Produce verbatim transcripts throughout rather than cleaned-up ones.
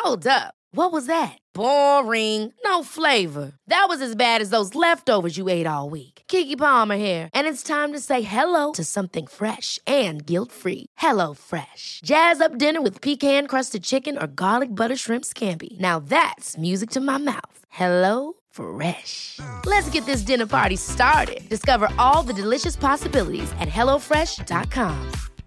Hold up. What was that? Boring. No flavor. That was as bad as those leftovers you ate all week. Keke Palmer here, and it's time to say hello to something fresh and guilt-free. Hello Fresh. Jazz up dinner with pecan-crusted chicken or garlic butter shrimp scampi. Now that's music to my mouth. Hello Fresh. Let's get this dinner party started. Discover all the delicious possibilities at hello fresh dot com.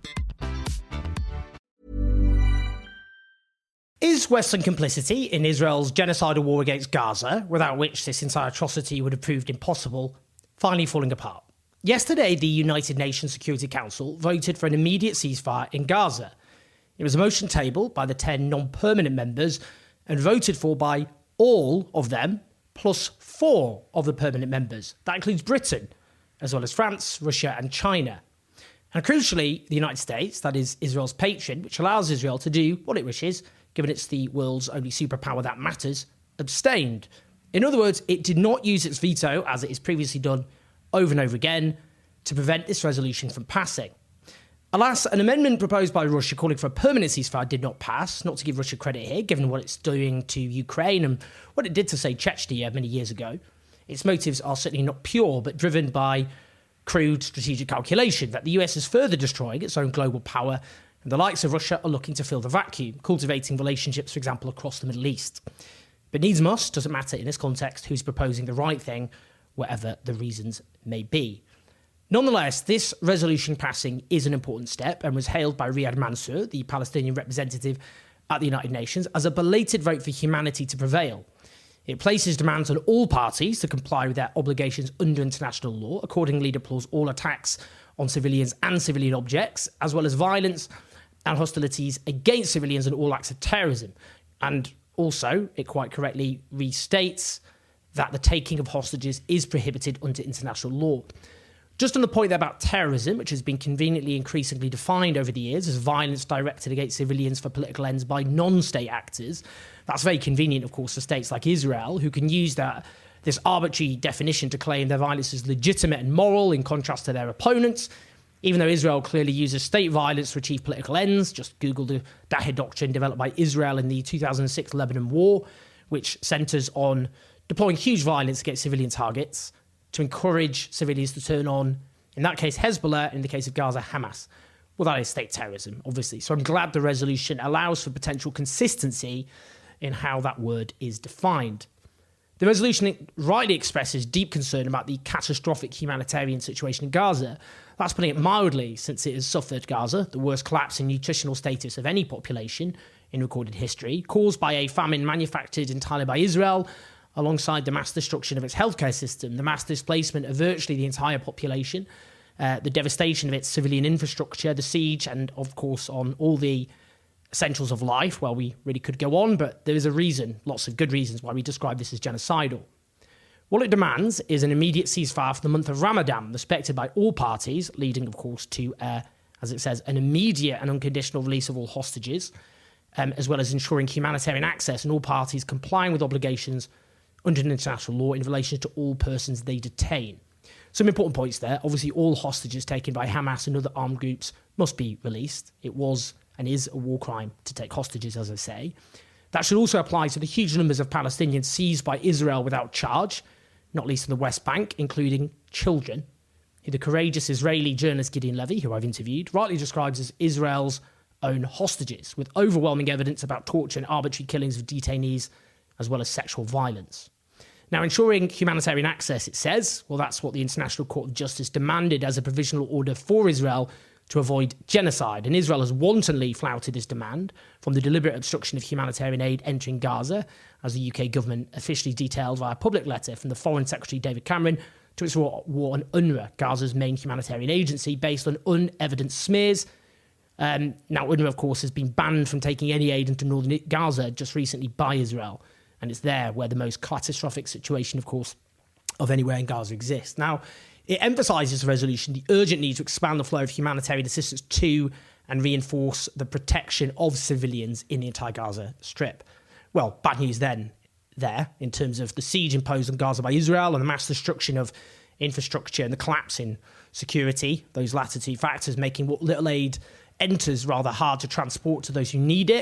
Is Western complicity in Israel's genocidal war against Gaza, without which this entire atrocity would have proved impossible, finally falling apart? Yesterday, the United Nations Security Council voted for an immediate ceasefire in Gaza. It was a motion tabled by the ten non-permanent members and voted for by all of them, plus four of the permanent members. That includes Britain, as well as France, Russia and China. And crucially, the United States, that is Israel's patron, which allows Israel to do what it wishes, given it's the world's only superpower that matters, abstained. In other words, it did not use its veto, as it has previously done over and over again, to prevent this resolution from passing. Alas, an amendment proposed by Russia calling for a permanent ceasefire did not pass, not to give Russia credit here, given what it's doing to Ukraine and what it did to, say, Chechnya many years ago. Its motives are certainly not pure, but driven by crude strategic calculation that the U S is further destroying its own global power, and the likes of Russia are looking to fill the vacuum, cultivating relationships, for example, across the Middle East. But needs must, doesn't matter in this context who's proposing the right thing, whatever the reasons may be. Nonetheless, this resolution passing is an important step and was hailed by Riyad Mansour, the Palestinian representative at the United Nations, as a belated vote for humanity to prevail. It places demands on all parties to comply with their obligations under international law, accordingly deplores all attacks on civilians and civilian objects, as well as violence and hostilities against civilians and all acts of terrorism. And also, it quite correctly restates that the taking of hostages is prohibited under international law. Just on the point there about terrorism, which has been conveniently increasingly defined over the years as violence directed against civilians for political ends by non-state actors, that's very convenient, of course, for states like Israel, who can use that this arbitrary definition to claim their violence is legitimate and moral in contrast to their opponents. Even though Israel clearly uses state violence to achieve political ends, just Google the Daher Doctrine developed by Israel in the two thousand six Lebanon War, which centres on deploying huge violence against civilian targets to encourage civilians to turn on, in that case, Hezbollah, in the case of Gaza, Hamas. Well, that is state terrorism, obviously. So I'm glad the resolution allows for potential consistency in how that word is defined. The resolution rightly expresses deep concern about the catastrophic humanitarian situation in Gaza. That's putting it mildly, since it has suffered, Gaza, the worst collapse in nutritional status of any population in recorded history, caused by a famine manufactured entirely by Israel, alongside the mass destruction of its healthcare system, the mass displacement of virtually the entire population, uh, the devastation of its civilian infrastructure, the siege, and, of course, on all the essentials of life. Well, we really could go on, but there is a reason, lots of good reasons, why we describe this as genocidal. What it demands is an immediate ceasefire for the month of Ramadan, respected by all parties, leading, of course, to, uh, as it says, an immediate and unconditional release of all hostages, um, as well as ensuring humanitarian access and all parties complying with obligations under international law in relation to all persons they detain. Some important points there. Obviously, all hostages taken by Hamas and other armed groups must be released. It was and is a war crime to take hostages, as I say. That should also apply to the huge numbers of Palestinians seized by Israel without charge, not least in the West Bank, including children, who the courageous Israeli journalist Gideon Levy, who I've interviewed, rightly describes as Israel's own hostages, with overwhelming evidence about torture and arbitrary killings of detainees, as well as sexual violence. Now, ensuring humanitarian access, it says, well, that's what the International Court of Justice demanded as a provisional order for Israel to avoid genocide. And Israel has wantonly flouted this demand, from the deliberate obstruction of humanitarian aid entering Gaza, as the U K government officially detailed via a public letter from the Foreign Secretary David Cameron, to its war on UNRWA, Gaza's main humanitarian agency, based on unevidenced smears. Um, now, UNRWA, of course, has been banned from taking any aid into northern Gaza just recently by Israel. And it's there where the most catastrophic situation, of course, of anywhere in Gaza exists. Now, it emphasises the resolution the urgent need to expand the flow of humanitarian assistance to and reinforce the protection of civilians in the entire Gaza Strip. Well, bad news then, there, in terms of the siege imposed on Gaza by Israel and the mass destruction of infrastructure and the collapse in security, those latter two factors making what little aid enters rather hard to transport to those who need it.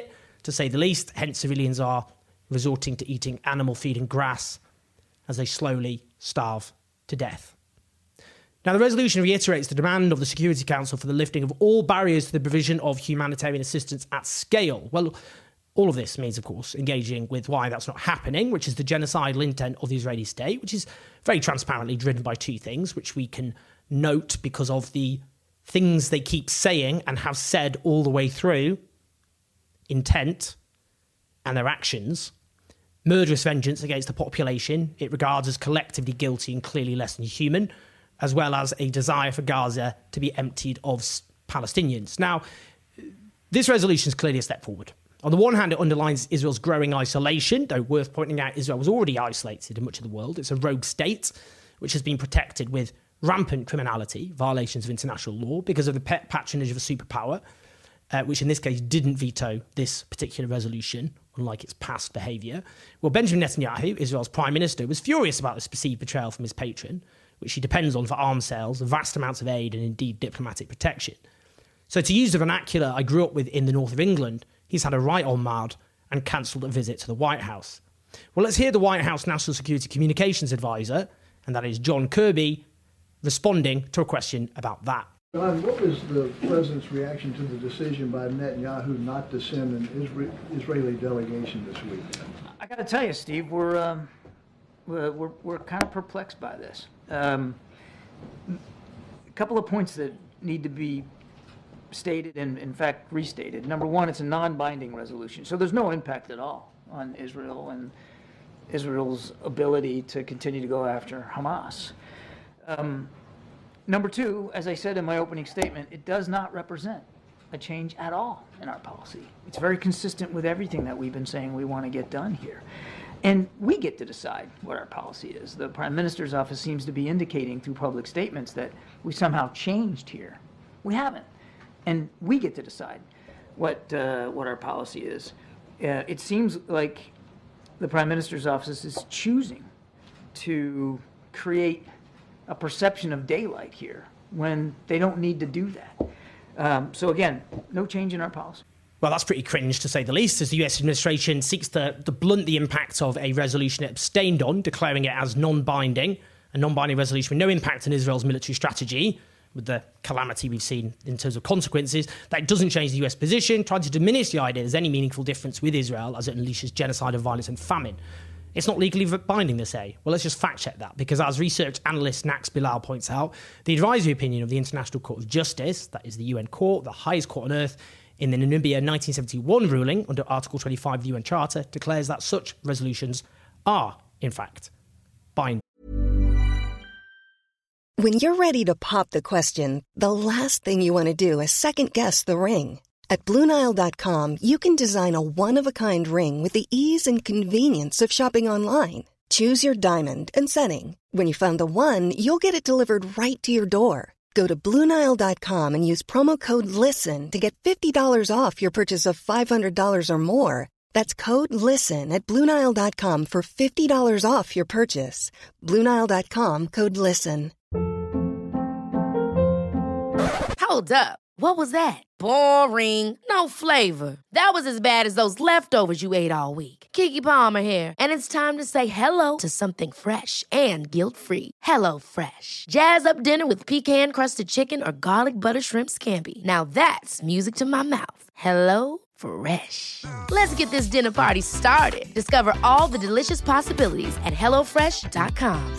to say the least. Hence, civilians are resorting to eating animal feed and grass as they slowly starve to death. Now, the resolution reiterates the demand of the Security Council for the lifting of all barriers to the provision of humanitarian assistance at scale. Well, all of this means, of course, engaging with why that's not happening, which is the genocidal intent of the Israeli state, which is very transparently driven by two things, which we can note because of the things they keep saying and have said all the way through: intent and their actions. Murderous vengeance against the population it regards as collectively guilty and clearly less than human, as well as a desire for Gaza to be emptied of Palestinians. Now, this resolution is clearly a step forward. On the one hand, it underlines Israel's growing isolation, though worth pointing out Israel was already isolated in much of the world. It's a rogue state which has been protected with rampant criminality, violations of international law, because of the pet patronage of a superpower, uh, which in this case didn't veto this particular resolution, unlike its past behaviour. Well, Benjamin Netanyahu, Israel's prime minister, was furious about this perceived betrayal from his patron, which he depends on for arms sales, vast amounts of aid and indeed diplomatic protection. So to use the vernacular I grew up with in the north of England, he's had a right on mad and cancelled a visit to the White House. Well, let's hear the White House National Security Communications Advisor, and that is John Kirby, responding to a question about that. John, what was the president's reaction to the decision by Netanyahu not to send an Isra- Israeli delegation this week? I got to tell you, Steve, we're, um, we're we're we're kind of perplexed by this. Um, a couple of points that need to be stated and, in fact, restated. Number one, it's a non-binding resolution, so there's no impact at all on Israel and Israel's ability to continue to go after Hamas. Um, number two, as I said in my opening statement, it does not represent a change at all in our policy. It's very consistent with everything that we've been saying we want to get done here. And we get to decide what our policy is. The Prime Minister's office seems to be indicating through public statements that we somehow changed here. We haven't. And we get to decide what uh, what our policy is. Uh, it seems like the Prime Minister's office is choosing to create a perception of daylight here when they don't need to do that. Um, so again, no change in our policy. Well, that's pretty cringe, to say the least, as the U S administration seeks to, to blunt the impact of a resolution it abstained on, declaring it as non-binding, a non-binding resolution with no impact on Israel's military strategy, with the calamity we've seen in terms of consequences. That doesn't change the U S position, trying to diminish the idea there's any meaningful difference with Israel as it unleashes genocide, violence and famine. It's not legally binding, they say. Well, let's just fact-check that, because as research analyst Nax Bilal points out, the advisory opinion of the International Court of Justice, that is the U N court, the highest court on earth, in the Namibia nineteen seventy-one ruling under Article twenty-five of the U N Charter, declares that such resolutions are, in fact, binding. When you're ready to pop the question, the last thing you want to do is second-guess the ring. At Blue Nile dot com, you can design a one-of-a-kind ring with the ease and convenience of shopping online. Choose your diamond and setting. When you find the one, you'll get it delivered right to your door. Go to Blue Nile dot com and use promo code LISTEN to get fifty dollars off your purchase of five hundred dollars or more. That's code LISTEN at Blue Nile dot com for fifty dollars off your purchase. Blue Nile dot com, code LISTEN. Hold up. What was that? Boring. No flavor. That was as bad as those leftovers you ate all week. Keke Palmer here, and it's time to say hello to something fresh and guilt-free. Hello Fresh. Jazz up dinner with pecan-crusted chicken or garlic butter shrimp scampi. Now that's music to my mouth. Hello Fresh. Let's get this dinner party started. Discover all the delicious possibilities at hello fresh dot com.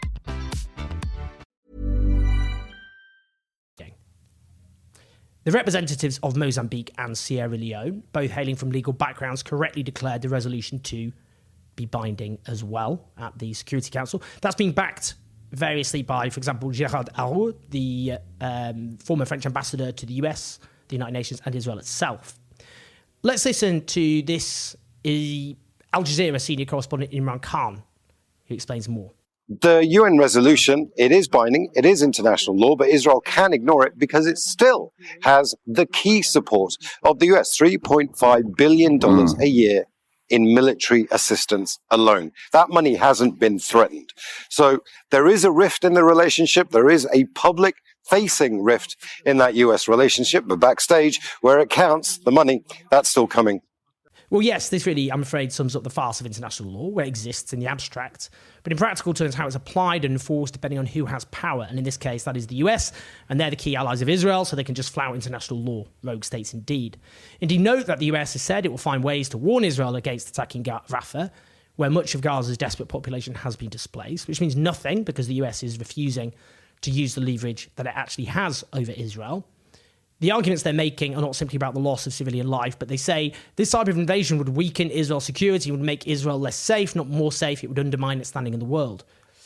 The representatives of Mozambique and Sierra Leone, both hailing from legal backgrounds, correctly declared the resolution to be binding as well at the Security Council. That's been backed variously by, for example, Gérard Araud, the um, former French ambassador to the U S, the United Nations, and Israel itself. Let's listen to this uh, Al Jazeera senior correspondent Imran Khan, who explains more. The U N resolution, it is binding, it is international law, but Israel can ignore it because it still has the key support of the U S, three point five billion dollars a year in military assistance alone. That money hasn't been threatened. So there is a rift in the relationship. There is a public-facing rift in that U S relationship, but backstage, where it counts, the money, that's still coming. Well, yes, this really, I'm afraid, sums up the farce of international law, where it exists in the abstract, but in practical terms, how it's applied and enforced depending on who has power. And in this case, that is the U S, and they're the key allies of Israel, so they can just flout international law. Rogue states indeed. Indeed, note that the U S has said it will find ways to warn Israel against attacking Rafah, where much of Gaza's desperate population has been displaced, which means nothing because the U S is refusing to use the leverage that it actually has over Israel. The arguments they're making are not simply about the loss of civilian life, but they say this type of invasion would weaken Israel's security, would make Israel less safe, not more safe. It would undermine its standing in the world.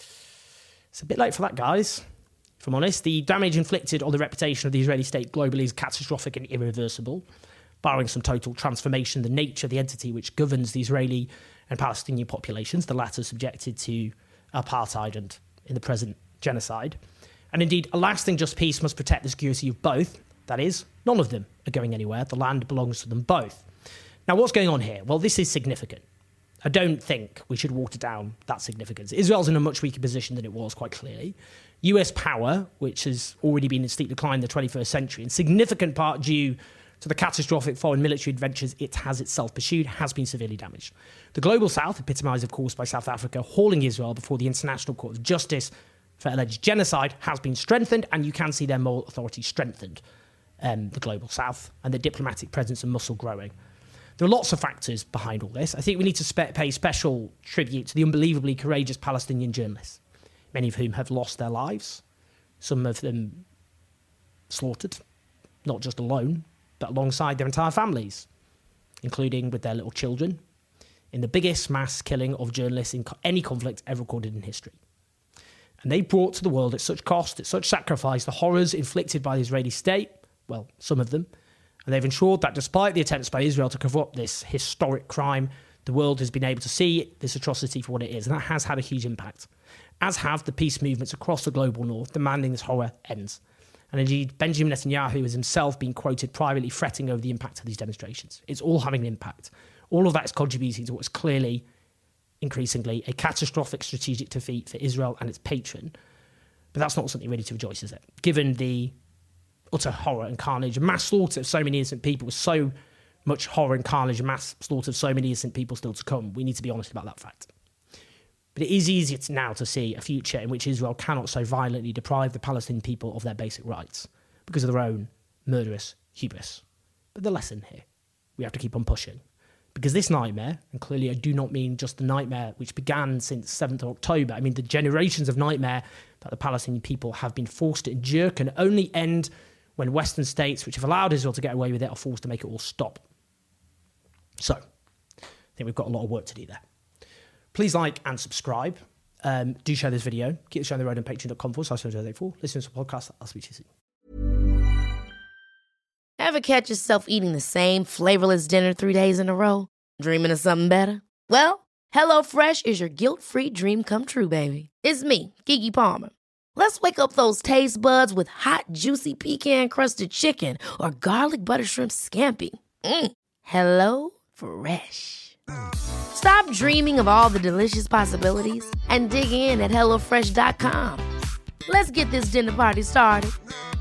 It's a bit late for that, guys. If I'm honest, the damage inflicted on the reputation of the Israeli state globally is catastrophic and irreversible, barring some total transformation in the nature of the entity which governs the Israeli and Palestinian populations, the latter subjected to apartheid and, in the present, genocide. And indeed, a lasting just peace must protect the security of both. That is, none of them are going anywhere. The land belongs to them both. Now, what's going on here? Well, this is significant. I don't think we should water down that significance. Israel's in a much weaker position than it was, quite clearly. U S power, which has already been in steep decline in the twenty-first century, in significant part due to the catastrophic foreign military adventures it has itself pursued, has been severely damaged. The global south, epitomised, of course, by South Africa, hauling Israel before the International Court of Justice for alleged genocide, has been strengthened, and you can see their moral authority strengthened. Um, the global south, and the diplomatic presence and muscle growing. There are lots of factors behind all this. I think we need to spe- pay special tribute to the unbelievably courageous Palestinian journalists, many of whom have lost their lives, some of them slaughtered, not just alone, but alongside their entire families, including with their little children, in the biggest mass killing of journalists in co- any conflict ever recorded in history. And they brought to the world at such cost, at such sacrifice, the horrors inflicted by the Israeli state, well, some of them, and they've ensured that despite the attempts by Israel to cover up this historic crime, the world has been able to see this atrocity for what it is, and that has had a huge impact, as have the peace movements across the global north demanding this horror ends. And indeed, Benjamin Netanyahu has himself been quoted privately fretting over the impact of these demonstrations. It's all having an impact. All of that is contributing to what is clearly, increasingly, a catastrophic strategic defeat for Israel and its patron. But that's not something really to rejoice, is it? Given the utter horror and carnage, mass slaughter of so many innocent people, with so much horror and carnage and mass slaughter of so many innocent people still to come. We need to be honest about that fact. But it is easier to now to see a future in which Israel cannot so violently deprive the Palestinian people of their basic rights because of their own murderous hubris. But the lesson here, we have to keep on pushing. Because this nightmare, and clearly I do not mean just the nightmare which began since seventh of October, I mean the generations of nightmare that the Palestinian people have been forced to endure can only end when Western states, which have allowed Israel to get away with it, are forced to make it all stop. So, I think we've got a lot of work to do there. Please like and subscribe. Um, do share this video. Keep the show on the road on patreon dot com forward slash four. Listen to the podcast. I'll speak to you soon. Ever catch yourself eating the same flavorless dinner three days in a row? Dreaming of something better? Well, HelloFresh is your guilt-free dream come true, baby. It's me, Keke Palmer. Let's wake up those taste buds with hot, juicy pecan-crusted chicken or garlic butter shrimp scampi. Mm. Hello Fresh. Stop dreaming of all the delicious possibilities and dig in at hello fresh dot com. Let's get this dinner party started.